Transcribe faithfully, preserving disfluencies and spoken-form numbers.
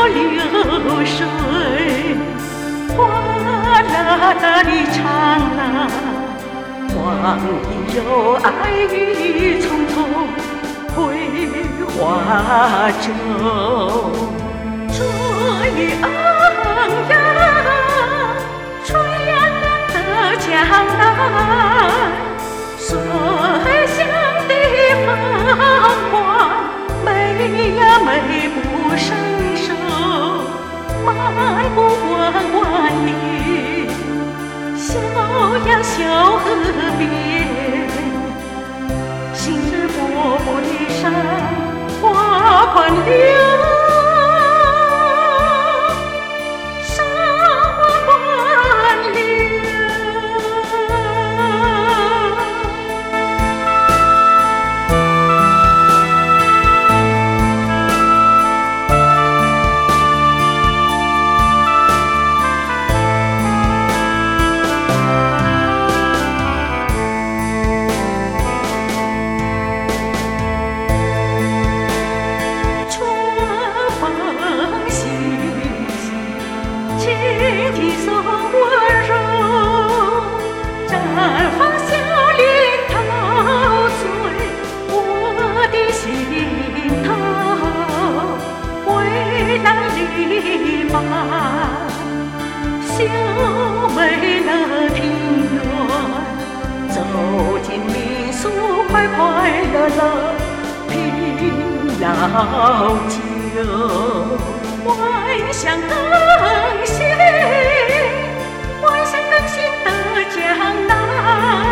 流水，哗啦啦地唱啊，忘记有爱与匆匆回华州。水昂扬，春的江南，水乡的繁华，美呀美不胜收，漫不关万里，逍遥小河边，心事波波的山花款流。轻松温柔，绽放笑脸陶醉我的心头。蔚蓝篱笆，秀美了庭院，走进民俗，快快乐乐品老酒。万象更新，万象更新的江南。